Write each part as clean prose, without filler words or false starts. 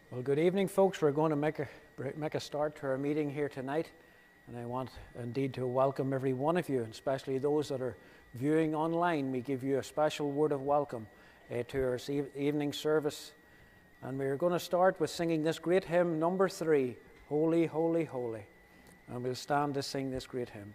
Well, good evening, folks. We're going to make a start to our meeting here tonight, and I want indeed to welcome every one of you, especially those that are viewing online. We give you a special word of welcome to our evening service, and we're going to start with singing this great hymn, number 3, Holy, Holy, Holy, and we'll stand to sing this great hymn.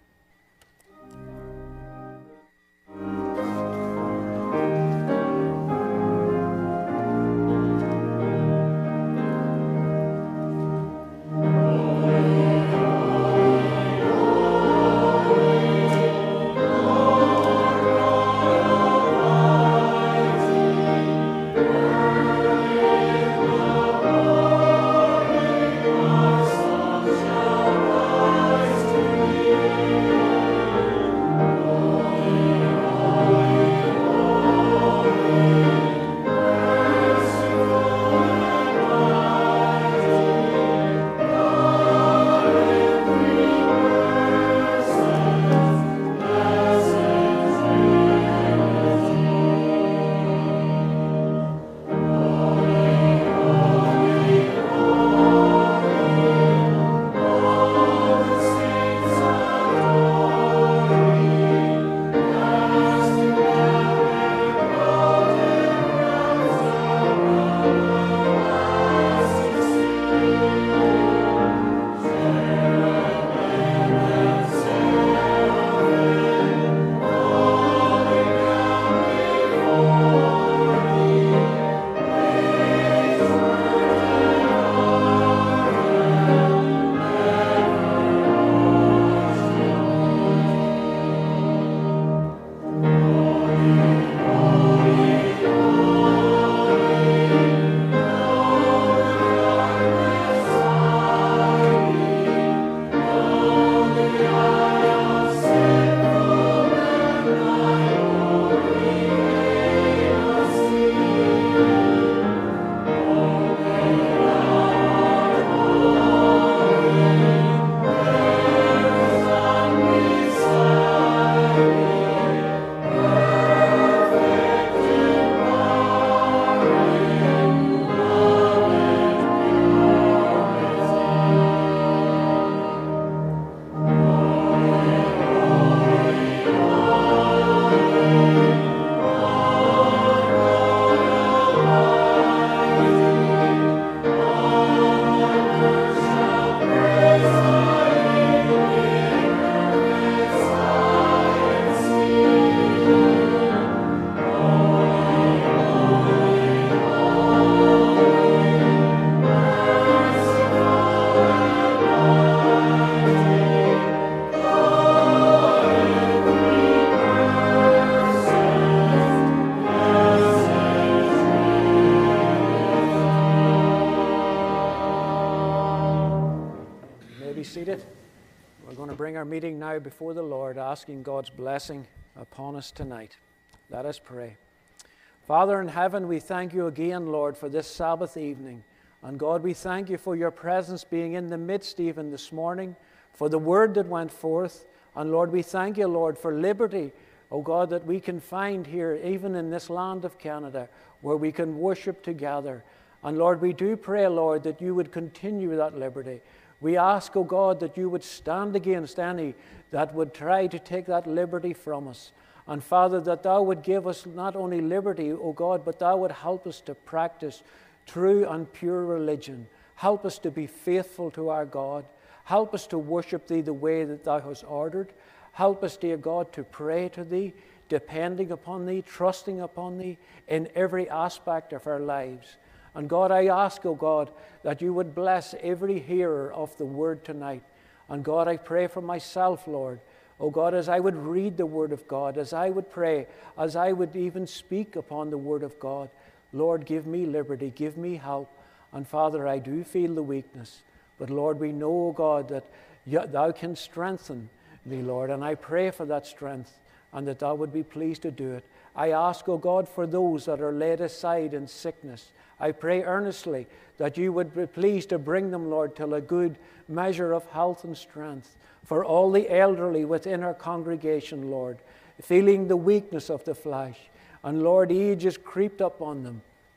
Meeting now before the Lord, asking God's blessing upon us tonight. Let us pray. Father in heaven, we thank you again, Lord, for this Sabbath evening. And God, we thank you for your presence being in the midst even this morning, for the word that went forth. And Lord, we thank you, Lord, for liberty, oh God, that we can find here, even in this land of Canada, where we can worship together. And Lord, we do pray, Lord, that you would continue that liberty. We ask, O God, that you would stand against any that would try to take that liberty from us. And Father, that thou would give us not only liberty, O God, but thou would help us to practice true and pure religion. Help us to be faithful to our God. Help us to worship thee the way that thou hast ordered. Help us, dear God, to pray to thee, depending upon thee, trusting upon thee in every aspect of our lives. And God, I ask, O God, that you would bless every hearer of the word tonight. And God, I pray for myself, Lord. O God, as I would read the word of God, as I would pray, as I would even speak upon the word of God, Lord, give me liberty, give me help. And Father, I do feel the weakness. But Lord, we know, O God, that thou can strengthen me, Lord. And I pray for that strength and that thou would be pleased to do it. I ask, O God, for those that are laid aside in sickness. I pray earnestly that you would be pleased to bring them, Lord, to a good measure of health and strength. For all the elderly within our congregation, Lord, feeling the weakness of the flesh. And Lord, age has creeped up on them.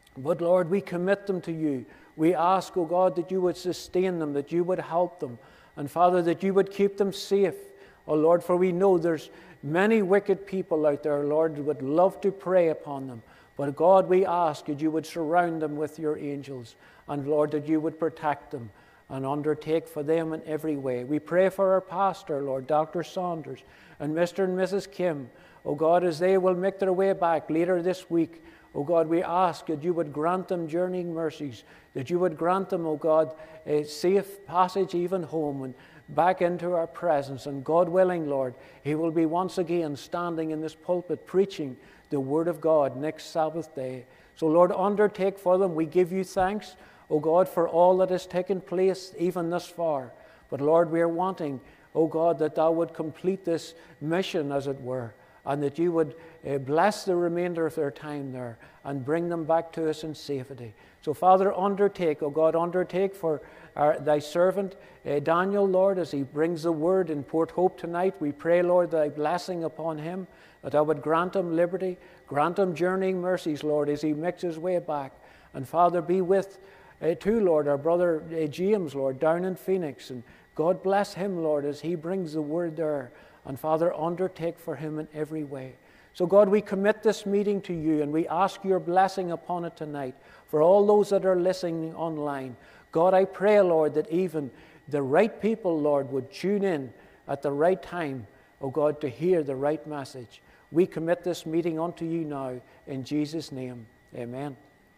But Lord, we commit them to you. We ask, O God, that you would sustain them, that you would help them, and Father, that you would keep them safe. O Lord, for we know there's many wicked people out there, Lord, who would love to prey upon them. But God, we ask that you would surround them with your angels, and Lord, that you would protect them and undertake for them in every way. We pray for our pastor, Lord, Dr. Saunders, and Mr. and Mrs. Kim. O God, as they will make their way back later this week, O God, we ask that you would grant them journeying mercies, that you would grant them, O God, a safe passage even home and back into our presence. And God willing, Lord, he will be once again standing in this pulpit preaching the Word of God next Sabbath day. So, Lord, undertake for them. We give you thanks, O God, for all that has taken place even thus far. But, Lord, we are wanting, O God, that thou would complete this mission, as it were, and that you would bless the remainder of their time there and bring them back to us in safety. So, Father, undertake, O God, undertake for thy servant Daniel, Lord, as he brings the word in Port Hope tonight. We pray, Lord, thy blessing upon him, that thou would grant him liberty, grant him journeying mercies, Lord, as he makes his way back. And, Father, be with, too, Lord, our brother James, Lord, down in Phoenix. And God bless him, Lord, as he brings the word there. And, Father, undertake for him in every way. So, God, we commit this meeting to you, and we ask your blessing upon it tonight for all those that are listening online. God, I pray, Lord, that even the right people, Lord, would tune in at the right time, oh God, to hear the right message. We commit this meeting unto you now, in Jesus' name. Amen.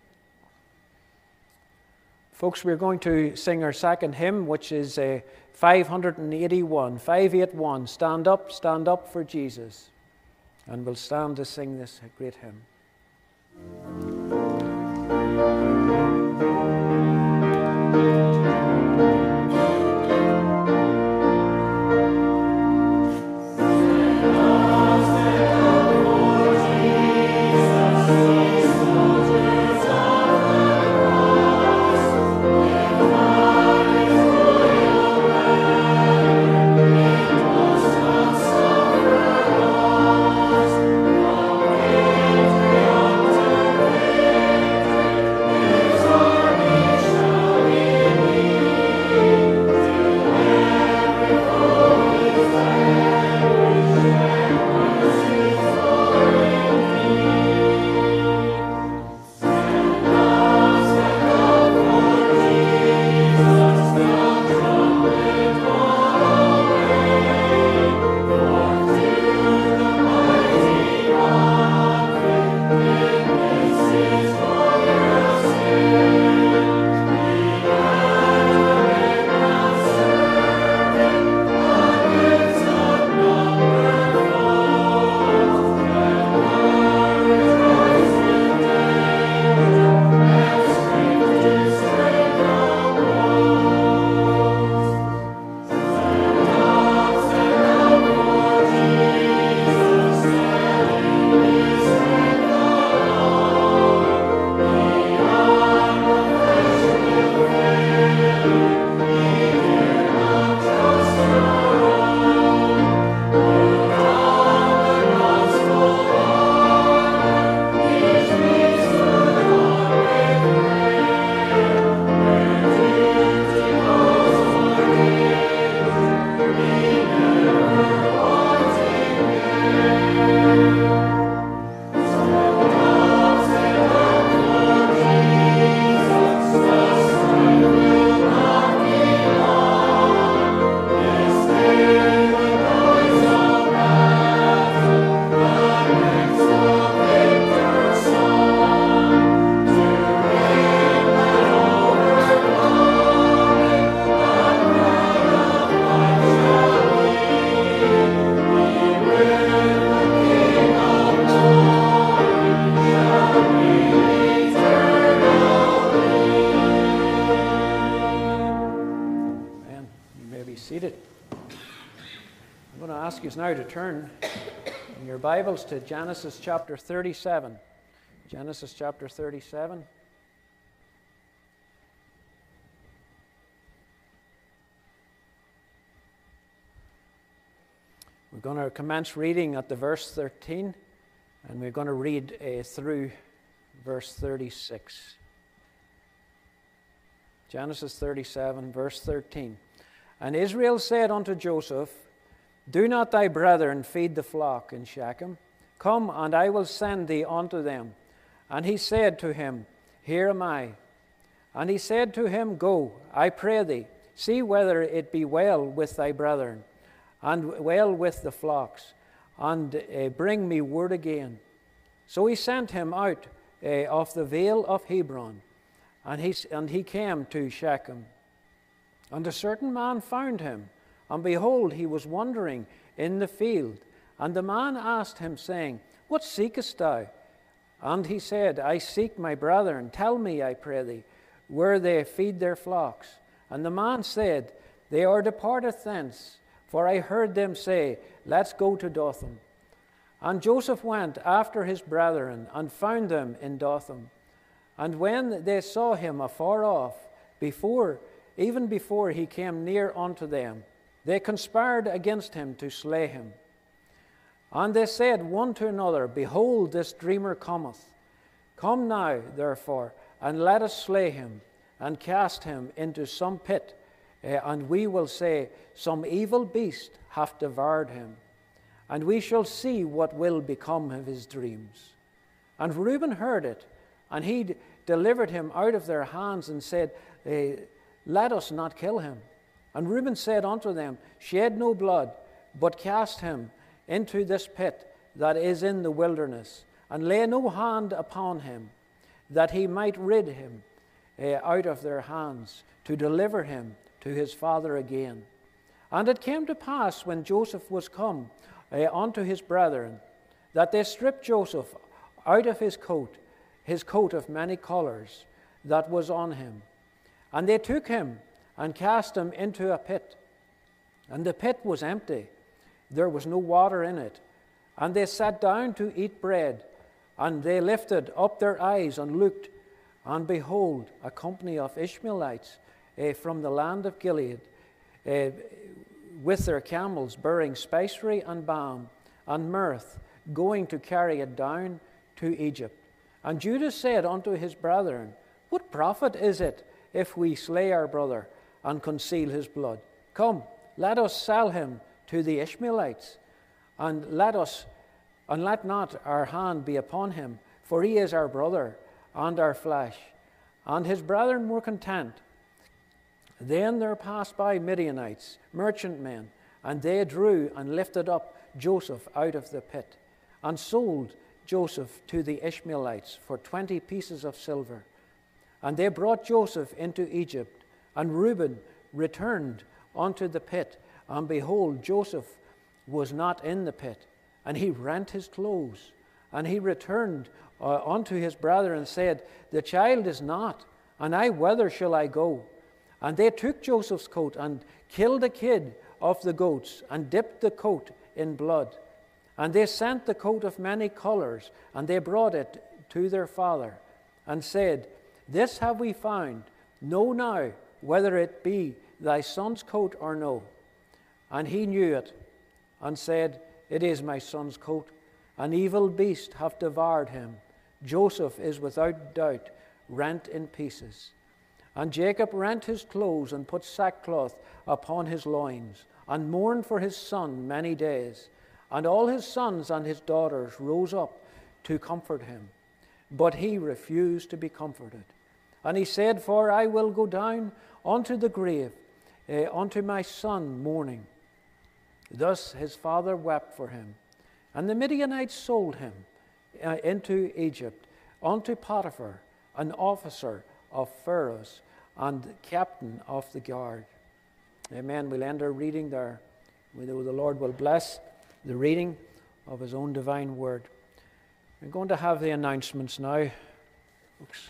Folks, we're going to sing our second hymn, which is 581, 581, Stand Up for Jesus. And we'll stand to sing this great hymn. Now to turn in your Bibles to Genesis chapter 37. Genesis chapter 37. We're going to commence reading at the verse 13, and we're going to read through verse 36. Genesis 37, verse 13. And Israel said unto Joseph, Do not thy brethren feed the flock in Shechem? Come, and I will send thee unto them. And he said to him, Here am I. And he said to him, Go, I pray thee, see whether it be well with thy brethren, and well with the flocks, and bring me word again. So he sent him out of the vale of Hebron, and he came to Shechem. And a certain man found him, and behold, he was wandering in the field. And the man asked him, saying, What seekest thou? And he said, I seek my brethren. Tell me, I pray thee, where they feed their flocks. And the man said, They are departed thence, for I heard them say, Let's go to Dothan. And Joseph went after his brethren, and found them in Dothan. And when they saw him afar off, even before he came near unto them, they conspired against him to slay him. And they said one to another, Behold, this dreamer cometh. Come now, therefore, and let us slay him, and cast him into some pit, and we will say, Some evil beast hath devoured him, and we shall see what will become of his dreams. And Reuben heard it, and he delivered him out of their hands, and said, Let us not kill him. And Reuben said unto them, Shed no blood, but cast him into this pit that is in the wilderness, and lay no hand upon him, that he might rid him out of their hands, to deliver him to his father again. And it came to pass, when Joseph was come unto his brethren, that they stripped Joseph out of his coat of many colors that was on him. And they took him and cast him into a pit. And the pit was empty, there was no water in it. And they sat down to eat bread, and they lifted up their eyes and looked, and behold, a company of Ishmaelites from the land of Gilead, with their camels bearing spicery and balm and myrrh, going to carry it down to Egypt. And Judah said unto his brethren, What profit is it if we slay our brother and conceal his blood? Come, let us sell him to the Ishmaelites, and let not our hand be upon him, for he is our brother and our flesh. And his brethren were content. Then there passed by Midianites, merchantmen, and they drew and lifted up Joseph out of the pit, and sold Joseph to the Ishmaelites for 20 pieces of silver. And they brought Joseph into Egypt, and Reuben returned unto the pit, and behold, Joseph was not in the pit. And he rent his clothes, and he returned unto his brethren, and said, The child is not, and whither shall I go? And they took Joseph's coat, and killed a kid of the goats, and dipped the coat in blood. And they sent the coat of many colors, and they brought it to their father, and said, This have we found. Know now whether it be thy son's coat or no. And he knew it, and said, It is my son's coat. An evil beast hath devoured him. Joseph is without doubt rent in pieces. And Jacob rent his clothes, and put sackcloth upon his loins, and mourned for his son many days. And all his sons and his daughters rose up to comfort him. But he refused to be comforted. And he said, For I will go down unto the grave, unto my son mourning. Thus his father wept for him. And the Midianites sold him into Egypt, unto Potiphar, an officer of Pharaoh's, and captain of the guard. Amen. We'll end our reading there. We know the Lord will bless the reading of his own divine word. We're going to have the announcements now, folks.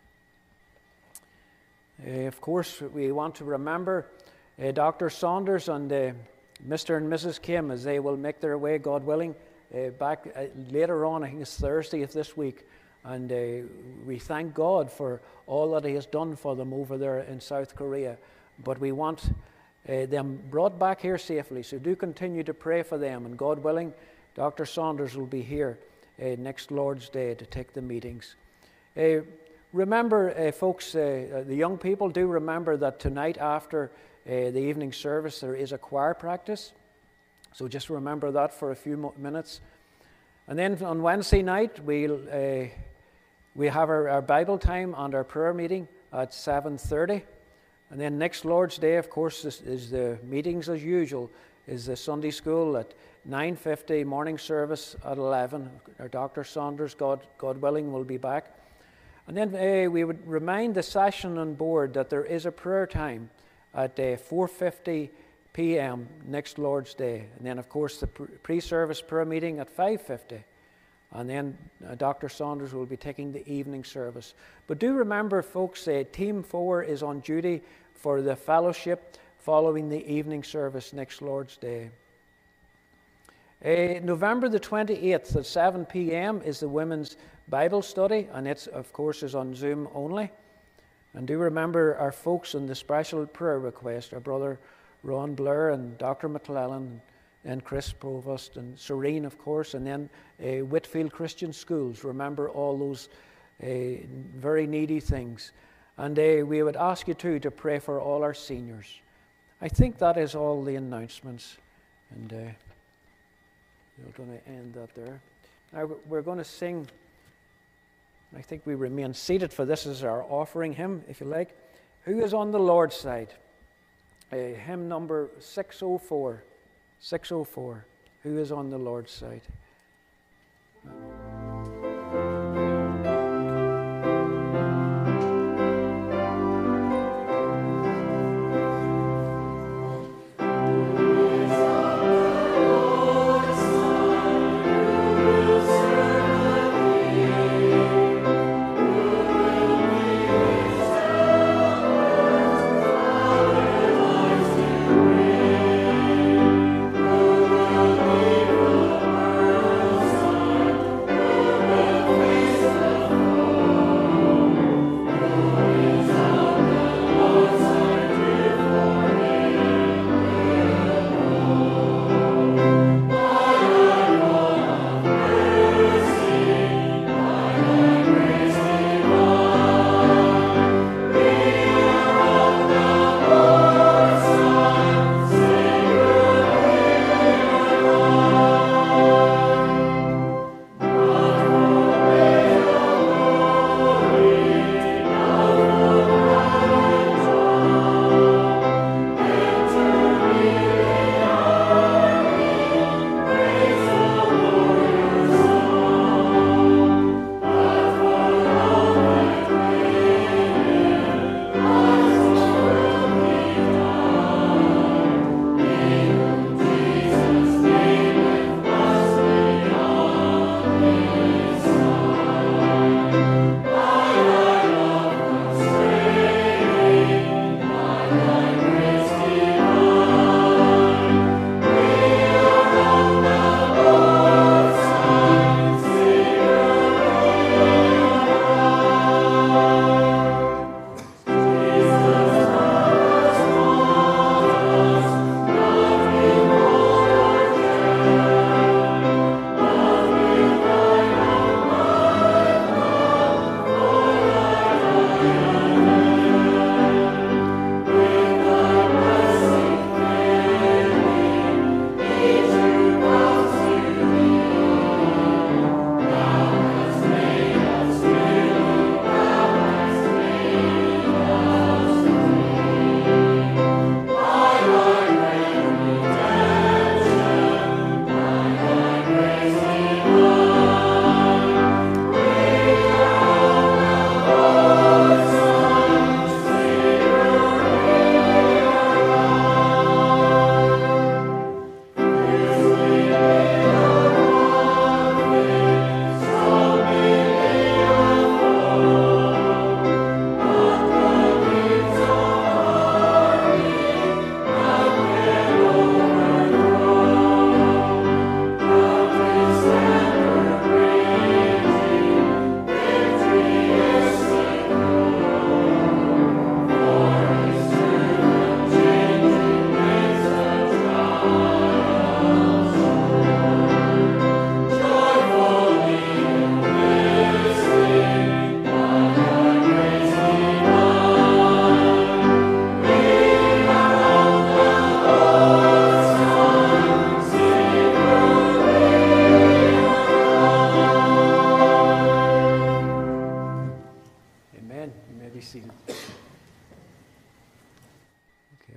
Of course, we want to remember Dr. Saunders and Mr. and Mrs. Kim, as they will make their way, God willing, back later on. I think it's Thursday of this week. And we thank God for all that he has done for them over there in South Korea. But we want them brought back here safely. So do continue to pray for them. And God willing, Dr. Saunders will be here next Lord's Day to take the meetings. Remember, folks, the young people, do remember that tonight after the evening service there is a choir practice. So just remember that for a few minutes. And then on Wednesday night we have our Bible time and our prayer meeting at 7:30. And then next Lord's Day, of course, is the meetings as usual, is the Sunday school at 9:50, morning service at 11. Our Dr. Saunders, God willing, will be back. And then we would remind the session on board that there is a prayer time at 4:50 p.m. next Lord's Day. And then, of course, the pre-service prayer meeting at 5:50. And then Dr. Saunders will be taking the evening service. But do remember, folks, Team 4 is on duty for the fellowship following the evening service next Lord's Day. November the 28th at 7 p.m. is the Women's Bible Study, and it, of course, is on Zoom only. And do remember our folks in the special prayer request, our brother Ron Blair and Dr. McClellan and Chris Provost and Serene, of course, and then Whitfield Christian Schools. Remember all those very needy things. And we would ask you too to pray for all our seniors. I think that is all the announcements. And we're going to end that there. Now we're going to sing. I think we remain seated for this as our offering hymn, if you like. Who is on the Lord's side? Hymn number 604. 604. Who is on the Lord's side?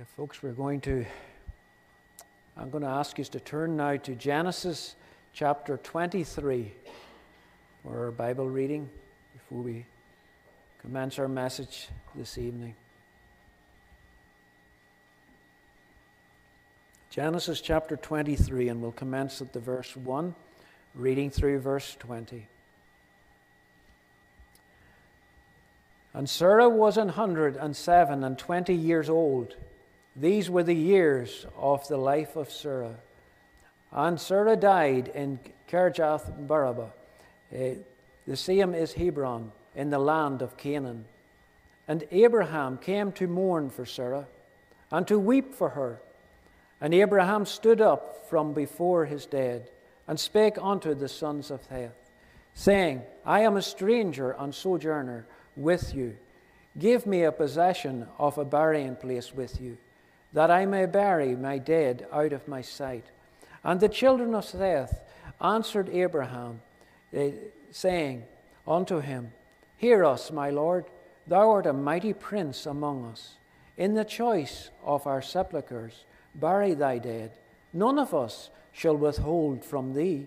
Folks, I'm going to ask you to turn now to Genesis chapter 23 for our Bible reading before we commence our message this evening. Genesis chapter 23, and we'll commence at the verse 1, reading through verse 20. And Sarah was 107 years old. These were the years of the life of Sarah. And Sarah died in Kirjath Baraba. The same is Hebron, in the land of Canaan. And Abraham came to mourn for Sarah, and to weep for her. And Abraham stood up from before his dead, and spake unto the sons of Heth, saying, I am a stranger and sojourner with you. Give me a possession of a burying place with you, that I may bury my dead out of my sight. And the children of Heth answered Abraham, saying unto him, Hear us, my Lord, thou art a mighty prince among us. In the choice of our sepulchres bury thy dead. None of us shall withhold from thee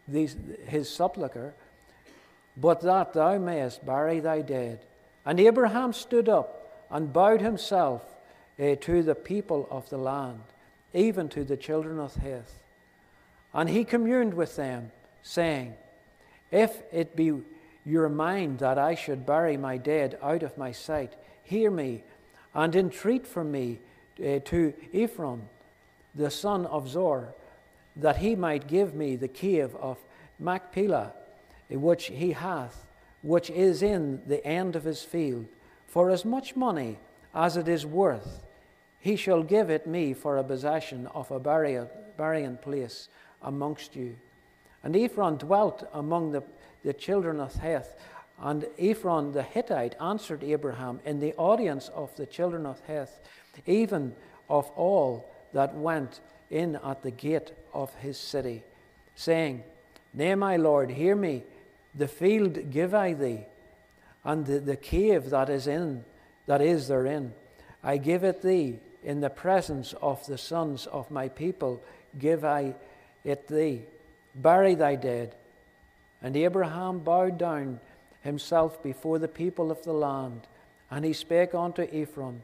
his sepulchre, but that thou mayest bury thy dead. And Abraham stood up and bowed himself to the people of the land, even to the children of Heth. And he communed with them, saying, If it be your mind that I should bury my dead out of my sight, hear me, and entreat for me to Ephron, the son of Zor, that he might give me the cave of Machpelah, which he hath, which is in the end of his field. For as much money as it is worth, he shall give it me for a possession of a burying place amongst you. And Ephron dwelt among the children of Heth. And Ephron the Hittite answered Abraham in the audience of the children of Heth, even of all that went in at the gate of his city, saying, Nay, my Lord, hear me. The field give I thee, and the cave that is therein, I give it thee. In the presence of the sons of my people give I it thee. Bury thy dead. And Abraham bowed down himself before the people of the land, and he spake unto Ephron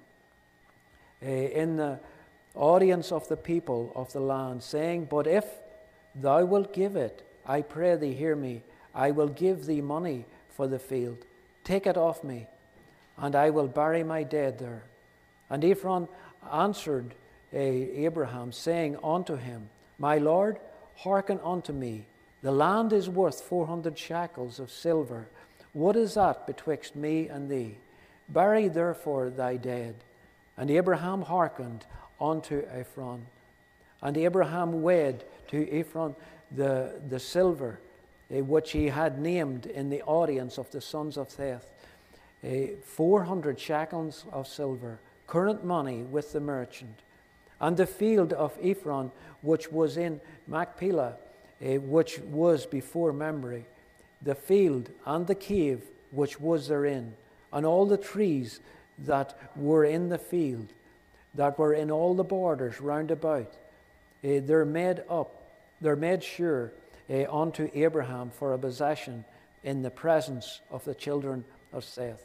in the audience of the people of the land, saying, But if thou wilt give it, I pray thee, hear me, I will give thee money for the field. Take it off me, and I will bury my dead there. And Ephron answered Abraham, saying unto him, My Lord, hearken unto me. The land is worth 400 shekels of silver. What is that betwixt me and thee? Bury therefore thy dead. And Abraham hearkened unto Ephron. And Abraham weighed to Ephron the silver, which he had named in the audience of the sons of Heth, 400 shekels of silver, current money with the merchant. And the field of Ephron, which was in Machpelah, which was before Mamre, the field and the cave which was therein, and all the trees that were in the field, that were in all the borders round about, they're made sure unto Abraham for a possession in the presence of the children of Seth,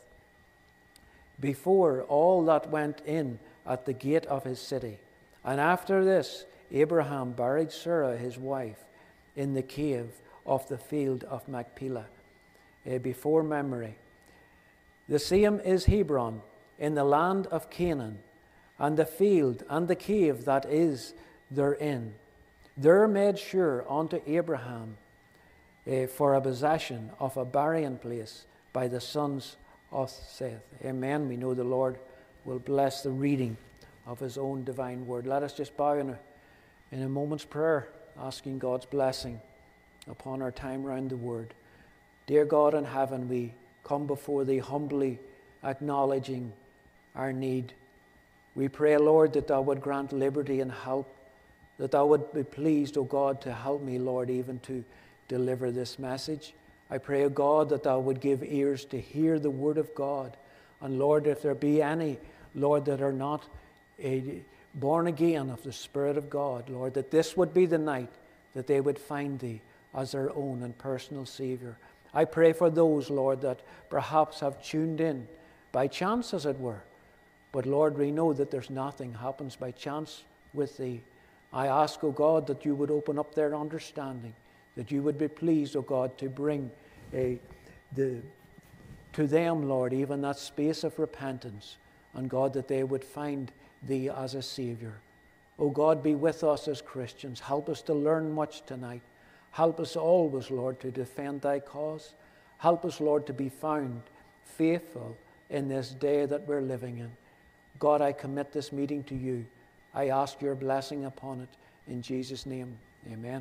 before all that went in at the gate of his city. And after this, Abraham buried Sarah his wife in the cave of the field of Machpelah, before Mamre. The same is Hebron, in the land of Canaan, and the field and the cave that is therein. There made sure unto Abraham for a possession of a burying place by the sons of Seth. Amen. We know the Lord will bless the reading of his own divine word. Let us just bow in a moment's prayer, asking God's blessing upon our time round the word. Dear God in heaven, we come before thee humbly, acknowledging our need. We pray, Lord, that thou would grant liberty and help, that thou would be pleased, O God, to help me, Lord, even to deliver this message. I pray, O God, that thou would give ears to hear the word of God. And Lord, if there be any, Lord, that are not born again of the Spirit of God, Lord, that this would be the night that they would find Thee as their own and personal Savior. I pray for those, Lord, that perhaps have tuned in by chance, as it were. But Lord, we know that there's nothing happens by chance with Thee. I ask, O God, that You would open up their understanding, that You would be pleased, O God, to bring to them, Lord, even that space of repentance, and God, that they would find Thee as a Savior. O God, be with us as Christians. Help us to learn much tonight. Help us always, Lord, to defend Thy cause. Help us, Lord, to be found faithful in this day that we're living in. God, I commit this meeting to You. I ask Your blessing upon it. In Jesus' name, amen.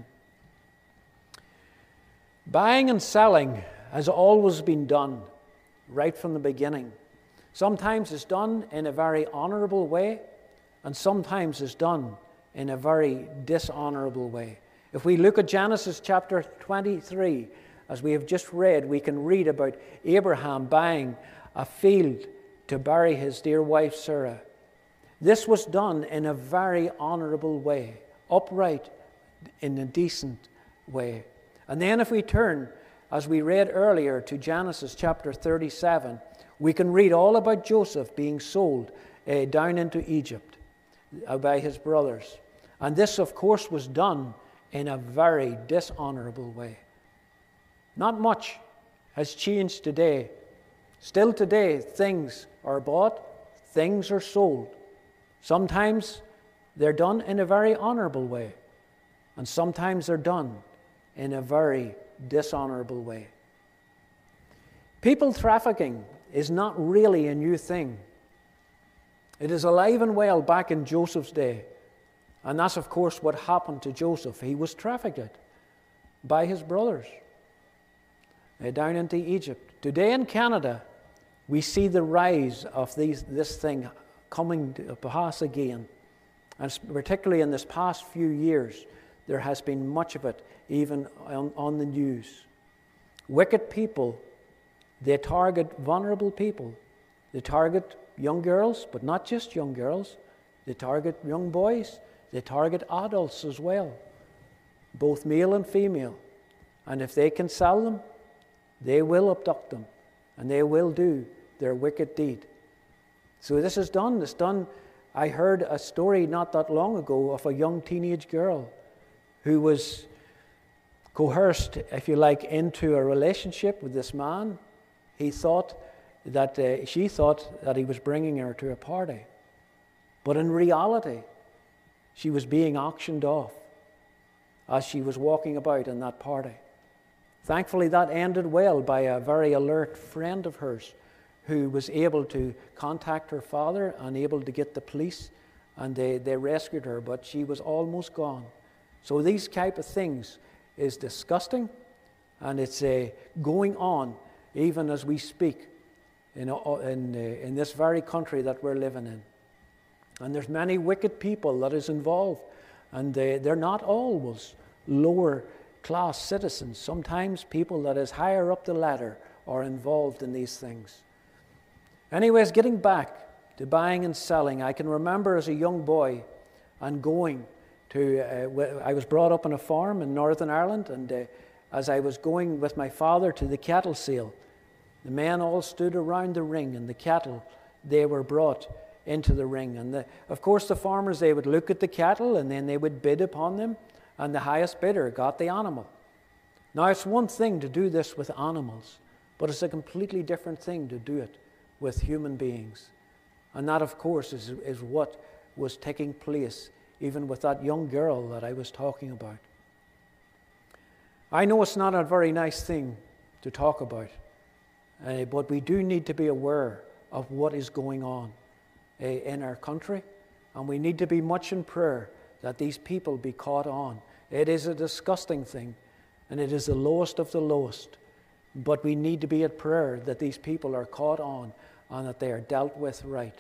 Buying and selling has always been done right from the beginning. Sometimes it's done in a very honorable way, and sometimes it's done in a very dishonorable way. If we look at Genesis chapter 23, as we have just read, we can read about Abraham buying a field to bury his dear wife Sarah. This was done in a very honorable way, upright, in a decent way. And then if we turn, as we read earlier, to Genesis chapter 37, we can read all about Joseph being sold down into Egypt by his brothers. And this, of course, was done in a very dishonorable way. Not much has changed today. Still today, things are bought, things are sold. Sometimes they're done in a very honorable way, and sometimes they're done in a very dishonorable way. People trafficking is not really a new thing. It is alive and well back in Joseph's day. And that's, of course, what happened to Joseph. He was trafficked by his brothers down into Egypt. Today in Canada, we see the rise of this thing coming to pass again. And particularly in this past few years, there has been much of it, even on the news. Wicked people, they target vulnerable people. They target young girls, but not just young girls. They target young boys. They target adults as well, both male and female. And if they can sell them, they will abduct them, and they will do their wicked deed. So this is done. It's done. I heard a story not that long ago of a young teenage girl who was coerced, if you like, into a relationship with this man. She thought that he was bringing her to a party. But in reality, she was being auctioned off as she was walking about in that party. Thankfully, that ended well by a very alert friend of hers who was able to contact her father and able to get the police, and they rescued her, but she was almost gone. So these type of things is disgusting, and it's going on even as we speak in this very country that we're living in. And there's many wicked people that is involved, and they're not always lower class citizens. Sometimes people that is higher up the ladder are involved in these things. Anyways, getting back to buying and selling, I can remember as a young boy and going to, I was brought up on a farm in Northern Ireland, and as I was going with my father to the cattle sale, the men all stood around the ring, and the cattle, they were brought into the ring. And of course the farmers, they would look at the cattle and then they would bid upon them, and the highest bidder got the animal. Now it's one thing to do this with animals, but it's a completely different thing to do it with human beings. And that, of course, is what was taking place even with that young girl that I was talking about. I know it's not a very nice thing to talk about, but we do need to be aware of what is going on in our country, and we need to be much in prayer that these people be caught on. It is a disgusting thing, and it is the lowest of the lowest, but we need to be at prayer that these people are caught on and that they are dealt with right.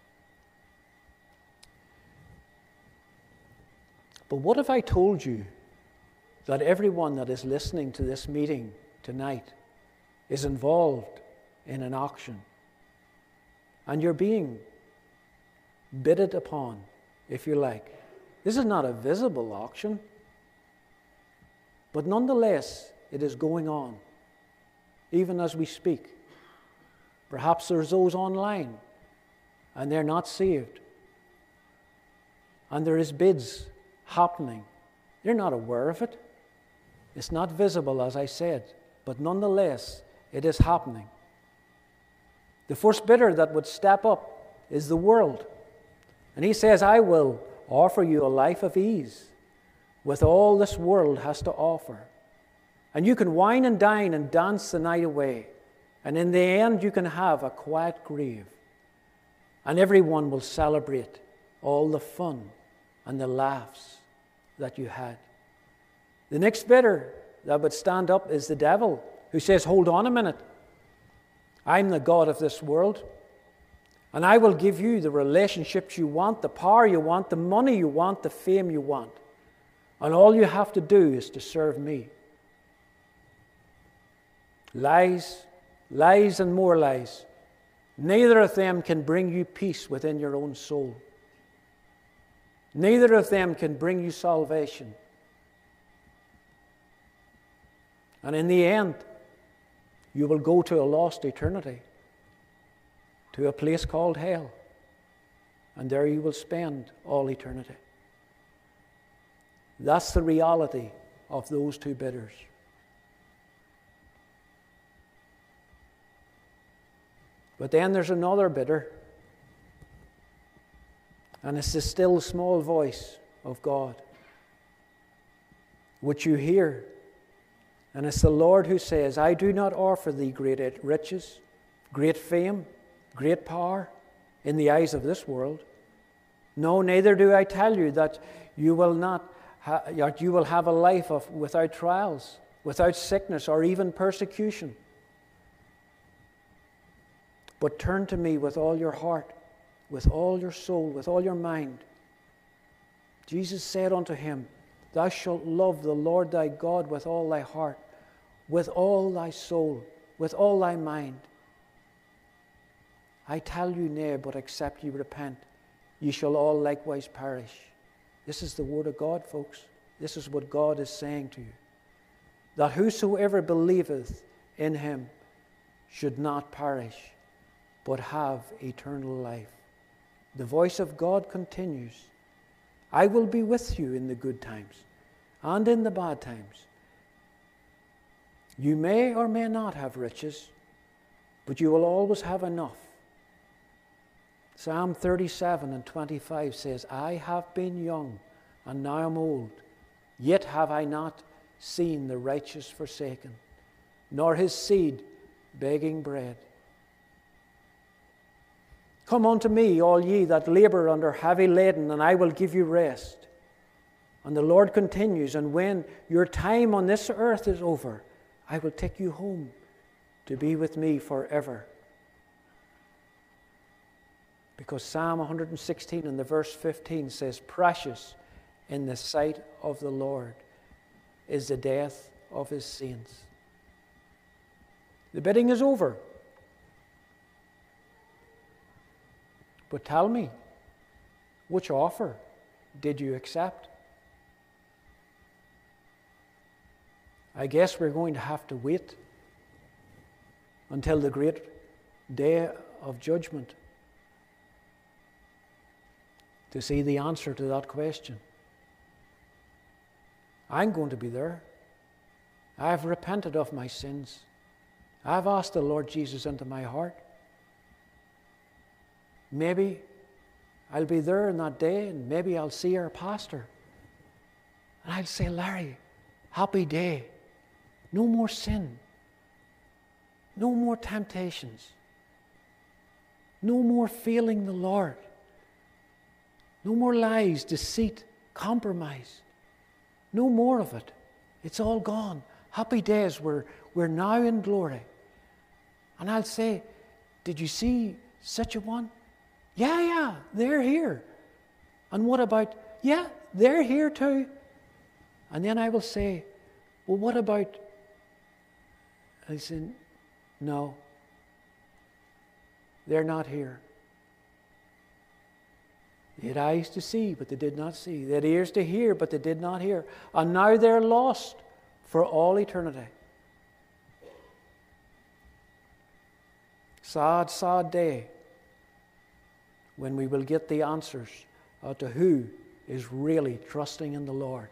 But what if I told you that everyone that is listening to this meeting tonight is involved in an auction, and you're being bidded upon if you like. This is not a visible auction, but nonetheless, it is going on, even as we speak. Perhaps there's those online, and they're not saved. And there is bids happening. They're not aware of it. It's not visible, as I said, but nonetheless, it is happening. The first bidder that would step up is the world. And he says, I will offer you a life of ease with all this world has to offer. And you can wine and dine and dance the night away. And in the end, you can have a quiet grave. And everyone will celebrate all the fun and the laughs that you had. The next bidder that would stand up is the devil, who says, hold on a minute. I'm the God of this world. And I will give you the relationships you want, the power you want, the money you want, the fame you want. And all you have to do is to serve me. Lies, lies and more lies. Neither of them can bring you peace within your own soul. Neither of them can bring you salvation. And in the end, you will go to a lost eternity, to a place called hell. And there you will spend all eternity. That's the reality of those two bidders. But then there's another bidder, and it's the still small voice of God, which you hear. And it's the Lord who says, I do not offer thee great riches, great fame, great power in the eyes of this world. No, neither do I tell you that you will have a life without trials, without sickness, or even persecution. But turn to me with all your heart, with all your soul, with all your mind. Jesus said unto him, Thou shalt love the Lord thy God with all thy heart, with all thy soul, with all thy mind. I tell you, nay, but except ye repent, ye shall all likewise perish. This is the word of God, folks. This is what God is saying to you. That whosoever believeth in him should not perish, but have eternal life. The voice of God continues. I will be with you in the good times and in the bad times. You may or may not have riches, but you will always have enough. Psalm 37 and 25 says, I have been young and now am old, yet have I not seen the righteous forsaken, nor his seed begging bread. Come unto me, all ye that labor under heavy laden, and I will give you rest. And the Lord continues, and when your time on this earth is over, I will take you home to be with me forever. Because Psalm 116 and the verse 15 says, precious in the sight of the Lord is the death of his saints. The bidding is over. But tell me, which offer did you accept? I guess we're going to have to wait until the great day of judgment to see the answer to that question. I'm going to be there. I've repented of my sins. I've asked the Lord Jesus into my heart. Maybe I'll be there on that day, and maybe I'll see our pastor. And I'll say, Larry, happy day. No more sin. No more temptations. No more failing the Lord. No more lies, deceit, compromise. No more of it. It's all gone. Happy days. We're now in glory. And I'll say, did you see such a one? Yeah, they're here. And what about, yeah, they're here too. And then I will say, well, what about, I said, no, they're not here. They had eyes to see, but they did not see. They had ears to hear, but they did not hear. And now they're lost for all eternity. Sad, sad day when we will get the answers to who is really trusting in the Lord.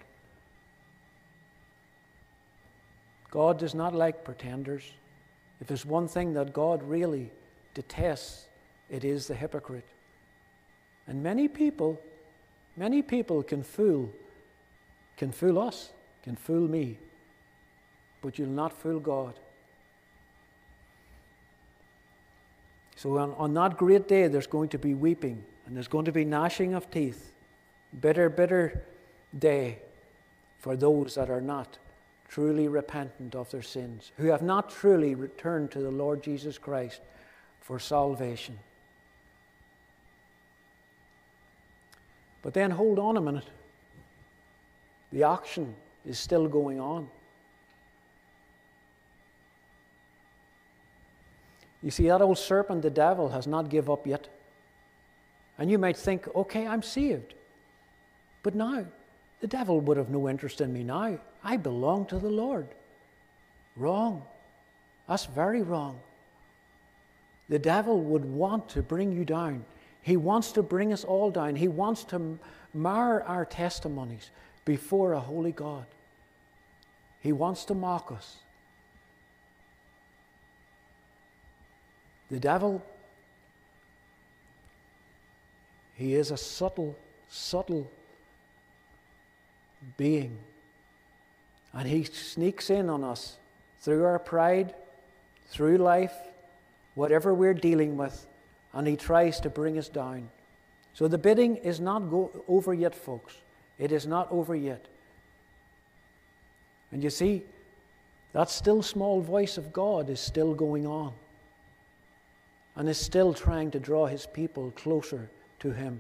God does not like pretenders. If there's one thing that God really detests, it is the hypocrite. And many people can fool us, can fool me, but you'll not fool God. So on that great day, there's going to be weeping, and there's going to be gnashing of teeth. Bitter, bitter day for those that are not truly repentant of their sins, who have not truly returned to the Lord Jesus Christ for salvation. But then hold on a minute. The action is still going on. You see, that old serpent, the devil, has not given up yet. And you might think, okay, I'm saved. But now, the devil would have no interest in me now. I belong to the Lord. Wrong. That's very wrong. The devil would want to bring you down. He wants to bring us all down. He wants to mar our testimonies before a holy God. He wants to mock us. The devil, he is a subtle being. And he sneaks in on us through our pride, through life, whatever we're dealing with, and he tries to bring us down. So the bidding is not over yet, folks. It is not over yet. And you see, that still small voice of God is still going on, and is still trying to draw his people closer to him.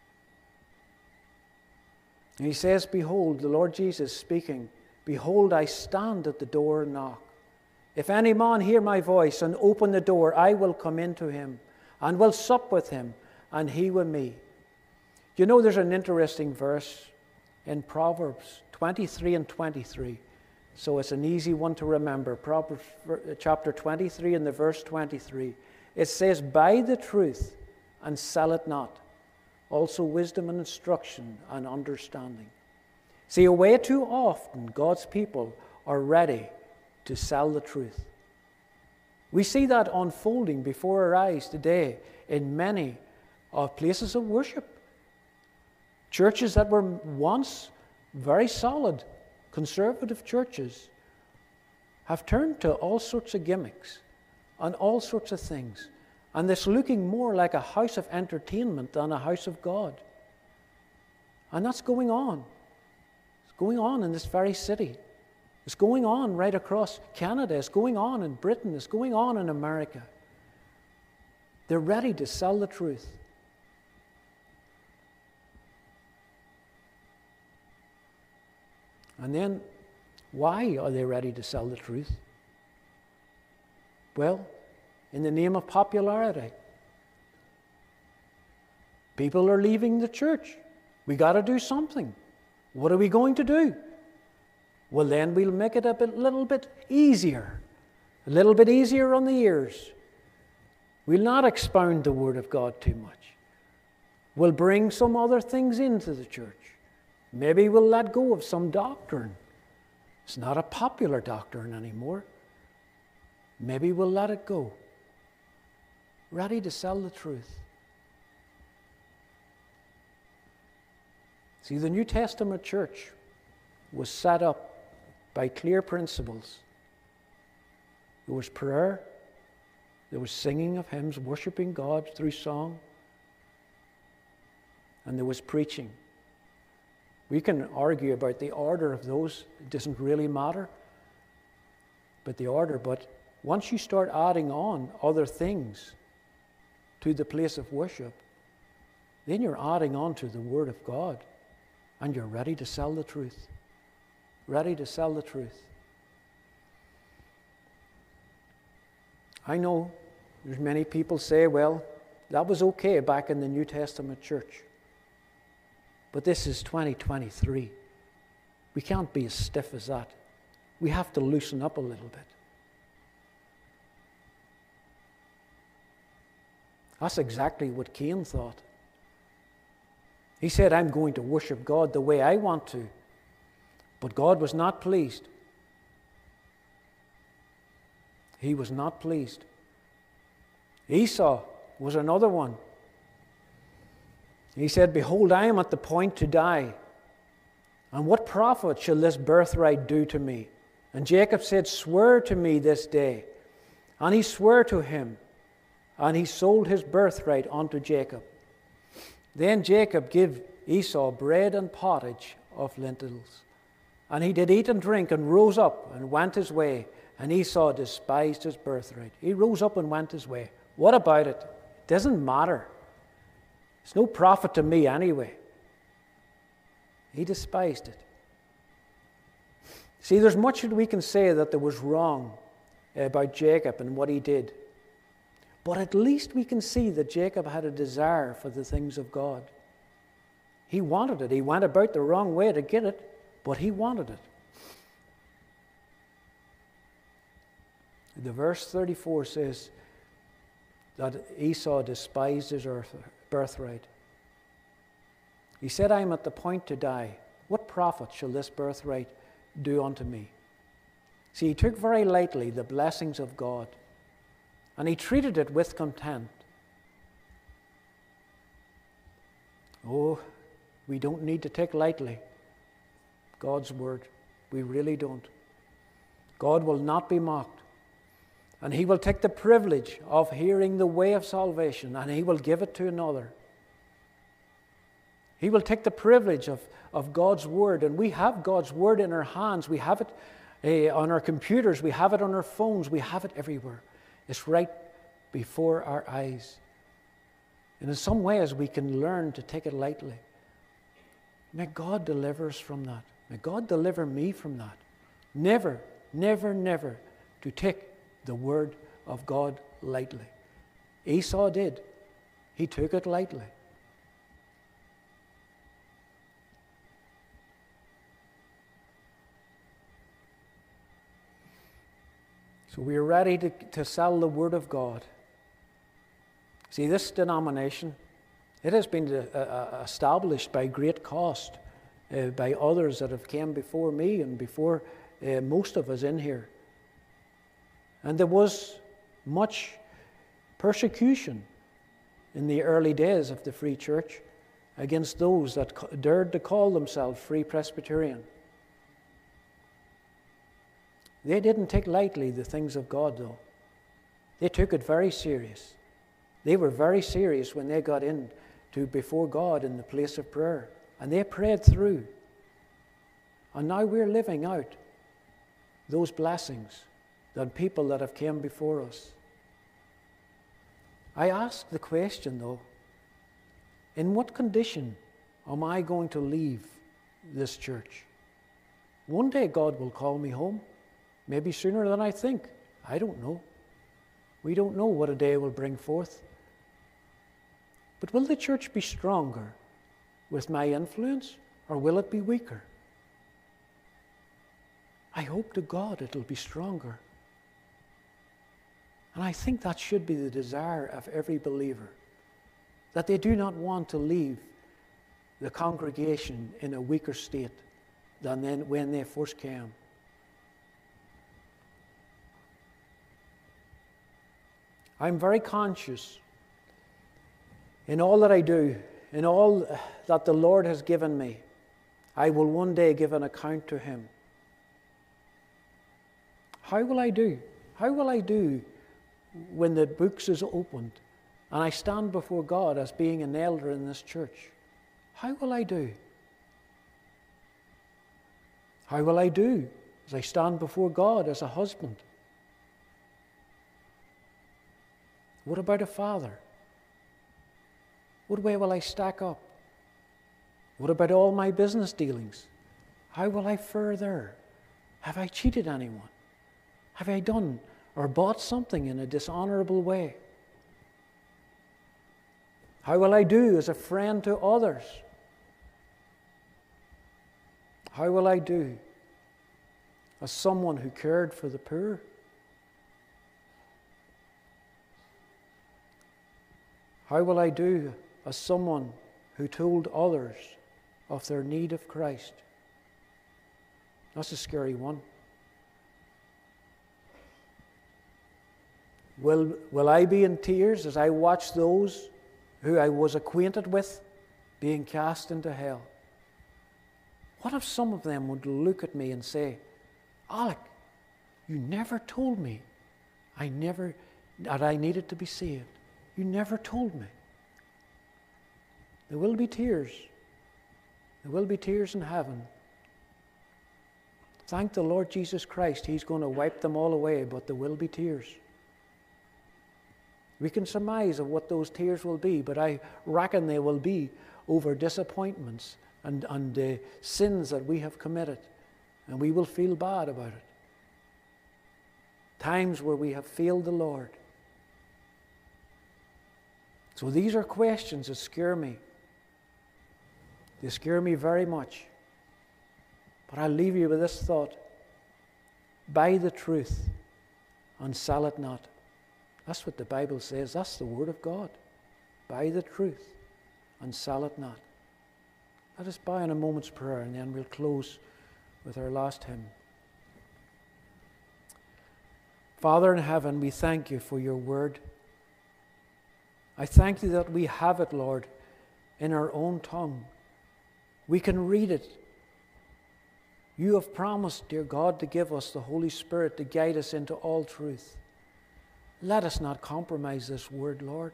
And he says, behold, the Lord Jesus speaking, behold, I stand at the door and knock. If any man hear my voice and open the door, I will come into him and will sup with him and he with me. You know, there's an interesting verse in Proverbs 23 and 23. So it's an easy one to remember. Proverbs chapter 23 and the verse 23. It says, buy the truth and sell it not. Also wisdom and instruction and understanding. See, way too often God's people are ready to sell the truth. We see that unfolding before our eyes today in many places of worship. Churches that were once very solid, conservative churches have turned to all sorts of gimmicks and all sorts of things. And it's looking more like a house of entertainment than a house of God. And that's going on. It's going on in this very city. It's going on right across Canada. It's going on in Britain. It's going on in America. They're ready to sell the truth. And then, why are they ready to sell the truth? Well, in the name of popularity. People are leaving the church. We got to do something. What are we going to do? Well, then we'll make it a little bit easier. A little bit easier on the ears. We'll not expound the Word of God too much. We'll bring some other things into the church. Maybe we'll let go of some doctrine. It's not a popular doctrine anymore. Maybe we'll let it go. Ready to sell the truth. See, the New Testament church was set up by clear principles. There was prayer, there was singing of hymns, worshiping God through song, and there was preaching. We can argue about the order of those. It doesn't really matter. But the order, but once you start adding on other things to the place of worship, then you're adding on to the Word of God, and you're ready to sell the truth. Ready to sell the truth. I know there's many people say, well, that was okay back in the New Testament church. But this is 2023. We can't be as stiff as that. We have to loosen up a little bit. That's exactly what Cain thought. He said, I'm going to worship God the way I want to. But God was not pleased. He was not pleased. Esau was another one. He said, behold, I am at the point to die. And what profit shall this birthright do to me? And Jacob said, swear to me this day. And he swore to him. And he sold his birthright unto Jacob. Then Jacob gave Esau bread and pottage of lentils. And he did eat and drink, and rose up and went his way. And Esau despised his birthright. He rose up and went his way. What about it? It doesn't matter. It's no profit to me anyway. He despised it. See, there's much that we can say that there was wrong about Jacob and what he did. But at least we can see that Jacob had a desire for the things of God. He wanted it. He went about the wrong way to get it, but he wanted it. The verse 34 says that Esau despised his birthright. He said, I am at the point to die. What profit shall this birthright do unto me? See, he took very lightly the blessings of God, and he treated it with contempt. Oh, we don't need to take lightly God's word. We really don't. God will not be mocked. And he will take the privilege of hearing the way of salvation, and he will give it to another. He will take the privilege of God's word, and we have God's word in our hands. We have it on our computers. We have it on our phones. We have it everywhere. It's right before our eyes. And in some ways, we can learn to take it lightly. May God deliver us from that. May God deliver me from that. Never, never, never to take the word of God lightly. Esau did. He took it lightly. So we are ready to sell the word of God. See, this denomination, it has been established by great cost by others that have came before me and before most of us in here. And there was much persecution in the early days of the Free Church against those that dared to call themselves Free Presbyterian. They didn't take lightly the things of God, though. They took it very serious. They were very serious when they got in to before God in the place of prayer. And they prayed through. And now we're living out those blessings than people that have came before us. I ask the question, though, in what condition am I going to leave this church? One day God will call me home, maybe sooner than I think. I don't know. We don't know what a day will bring forth. But will the church be stronger with my influence, or will it be weaker? I hope to God it'll be stronger. And I think that should be the desire of every believer, that they do not want to leave the congregation in a weaker state than when they first came. I'm very conscious in all that I do, in all that the Lord has given me, I will one day give an account to Him. How will I do? How will I do when the books is opened and I stand before God as being an elder in this church? How will I do? How will I do as I stand before God as a husband? What about a father? What way will I stack up? What about all my business dealings? How will I fare there? Have I cheated anyone? Have I done or bought something in a dishonorable way? How will I do as a friend to others? How will I do as someone who cared for the poor? How will I do as someone who told others of their need of Christ? That's a scary one. Will I be in tears as I watch those who I was acquainted with being cast into hell? What if some of them would look at me and say, Alec, you never told me that I needed to be saved. You never told me. There will be tears. There will be tears in heaven. Thank the Lord Jesus Christ, He's going to wipe them all away, but there will be tears. We can surmise of what those tears will be, but I reckon they will be over disappointments and sins that we have committed, and we will feel bad about it. Times where we have failed the Lord. So these are questions that scare me. They scare me very much. But I'll leave you with this thought. Buy the truth and sell it not. That's what the Bible says. That's the Word of God. Buy the truth and sell it not. Let us bow in a moment's prayer, and then we'll close with our last hymn. Father in heaven, we thank you for your Word. I thank you that we have it, Lord, in our own tongue. We can read it. You have promised, dear God, to give us the Holy Spirit to guide us into all truth. Let us not compromise this Word, Lord.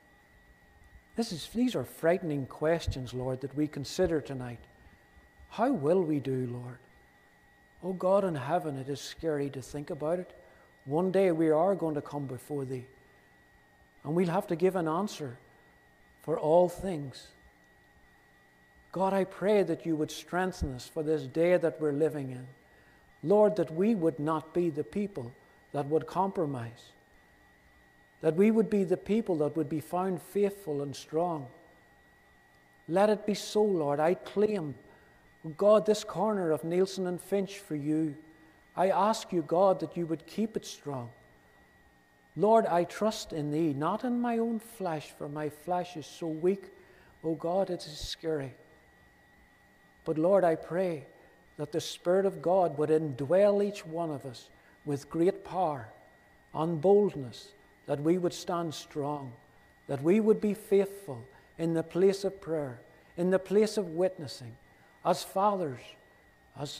These are frightening questions, Lord, that we consider tonight. How will we do, Lord? Oh God in heaven, it is scary to think about it. One day we are going to come before Thee, and we'll have to give an answer for all things. God, I pray that you would strengthen us for this day that we're living in. Lord, that we would not be the people that would compromise. That we would be the people that would be found faithful and strong. Let it be so, Lord. I claim, God, this corner of Nielsen and Finch for you. I ask you, God, that you would keep it strong. Lord, I trust in Thee, not in my own flesh, for my flesh is so weak. Oh God, it is scary. But Lord, I pray that the Spirit of God would indwell each one of us with great power and boldness, that we would stand strong, that we would be faithful in the place of prayer, in the place of witnessing, as fathers, as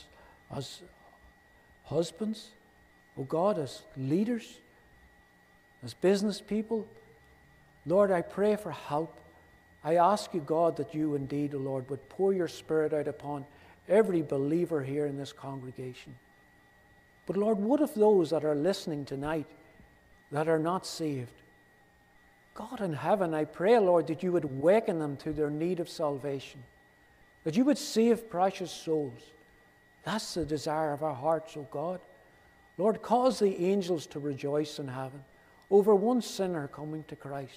husbands, oh God, as leaders, as business people. Lord, I pray for help. I ask you, God, that you indeed, O Lord, would pour your Spirit out upon every believer here in this congregation. But Lord, what if those that are listening tonight that are not saved? God in heaven, I pray, Lord, that you would awaken them to their need of salvation, that you would save precious souls. That's the desire of our hearts, O God. Lord, cause the angels to rejoice in heaven over one sinner coming to Christ.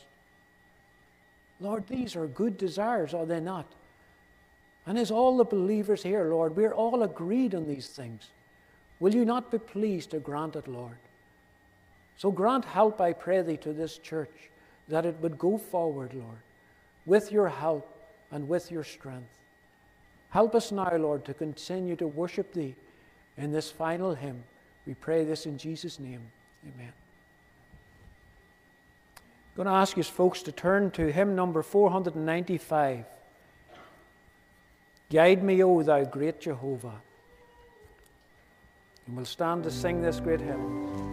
Lord, these are good desires, are they not? And as all the believers here, Lord, we're all agreed on these things. Will you not be pleased to grant it, Lord? So grant help, I pray thee, to this church, that it would go forward, Lord, with your help and with your strength. Help us now, Lord, to continue to worship thee in this final hymn. We pray this in Jesus' name. Amen. I'm going to ask you folks to turn to hymn number 495. Guide me, O thou great Jehovah. And we'll stand to sing this great hymn.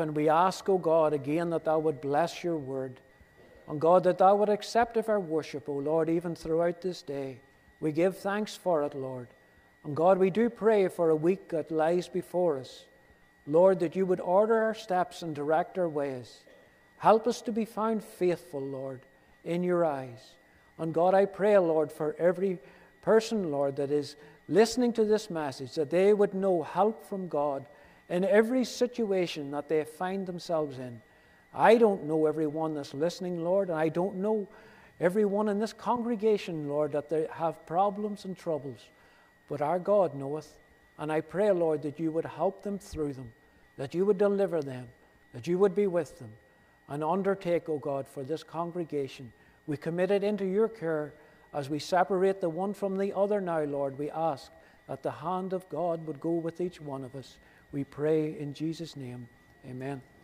heaven, we ask, O God, again that thou would bless your word. And God, that thou would accept of our worship, O Lord, even throughout this day. We give thanks for it, Lord. And God, we do pray for a week that lies before us. Lord, that you would order our steps and direct our ways. Help us to be found faithful, Lord, in your eyes. And God, I pray, Lord, for every person, Lord, that is listening to this message, that they would know help from God in every situation that they find themselves in. I don't know everyone that's listening, Lord, and I don't know everyone in this congregation, Lord, that they have problems and troubles. But our God knoweth. And I pray, Lord, that you would help them through them, that you would deliver them, that you would be with them, and undertake, O God, for this congregation. We commit it into your care as we separate the one from the other now, Lord. We ask that the hand of God would go with each one of us. We pray in Jesus' name. Amen.